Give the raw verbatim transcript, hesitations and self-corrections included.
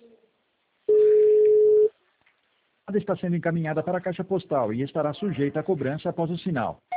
A chamada está sendo encaminhada para a caixa postal e estará sujeita a cobrança após o sinal.